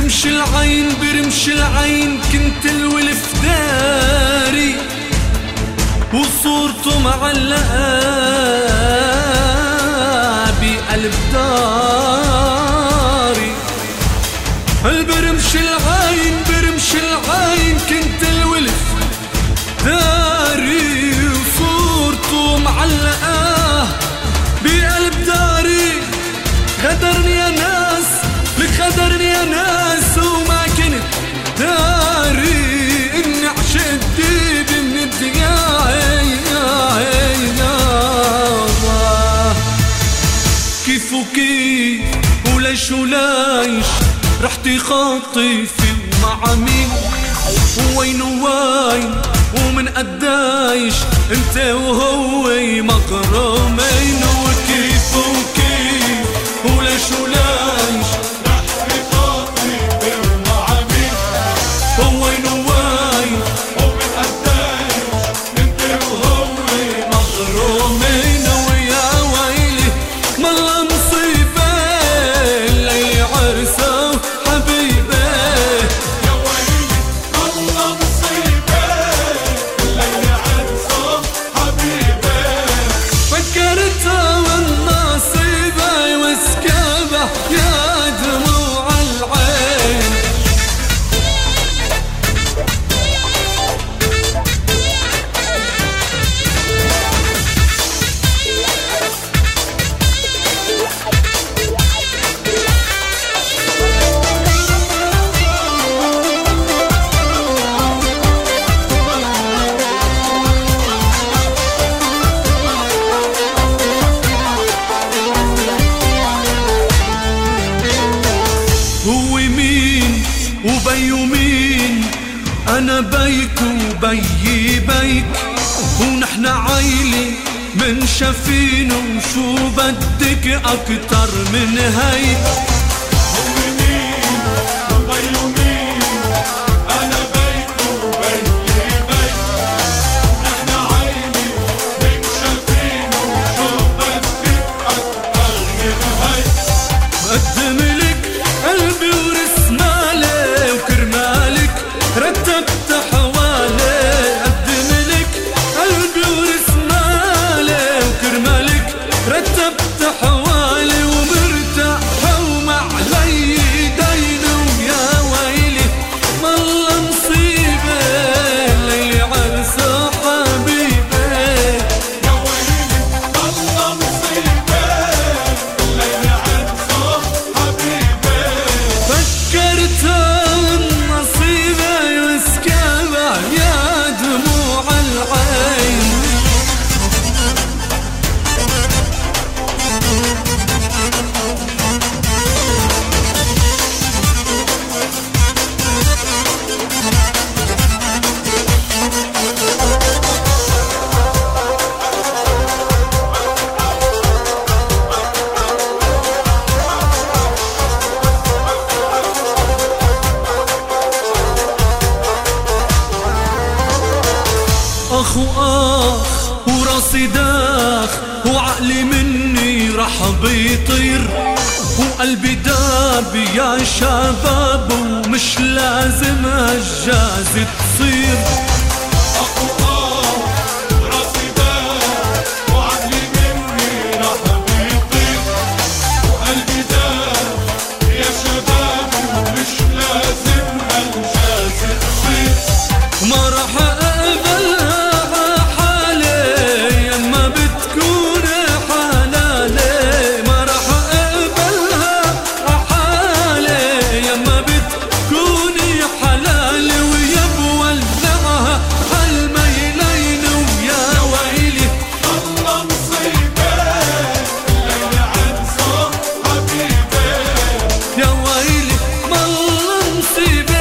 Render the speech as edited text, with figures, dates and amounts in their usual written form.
برمش العين برمش العين كنت الولف داري وصورته معلقة بقلب داري. برمش العين برمش العين كنت الولف داري وصورته معلقة بقلب داري. غدرني يا ناس لك غدرني يا ناس وما كنت داري اني عشقت ديبي من الدنيا. كيف وكيف وليش وليش رحتي خاطفي ومع مين وين وين ومن قدايش انت وهو مغرومين. وكيف وكيف وليش وليش رحتي خاطفي ومع مين وين وين ومن قدايش انت وهو مغرومين. ويا ويلي والله مصيبة اللي عرسه حبيبي. يا ويلي والله مصيبة اللي عرسه حبيبي. فكرتها والنصيبة وسكابة يا دموع العين. هو مين وبي مين أنا بيك وبي بيك ونحن عيلة من شافين وشو بدك أكتر من هيك. هو مين وبي مين أنا بيك وبي بيك نحن عيلة من شافين وشو بدك أكتر من هيك. بقدم لك قلبي ورسمالي وكرمالك رتبت حوالي. قدم لك قلبي ورسمالي وكرمالك رتبت حوالي ومرتاحة ومعلي دين. ويا ويلي والله مصيبة اللي عرسه حبيبي. يا ويلي والله مصيبة اللي عرسه حبيبي. فكرتها النصيبة وسكابة يا دموع العين. أخ وآخ وراسي داخ وعقلي مني رح بيطير وقلبي داب يا شباب ومش لازم هالجازة تصير. راسي دار وعقلي مني راح بيطير وقلبي دار يا شباب ومش لازم هالجاز تصير. ما رح أقبلها حالي يما بتكون حلالي. ما رح أقبلها حالي يما بتكون حلالي. ويا بولعها عالميلين. ويا ويلي والله مصيبة اللي عرسه حبيبي. يا ويلي والله مصيبة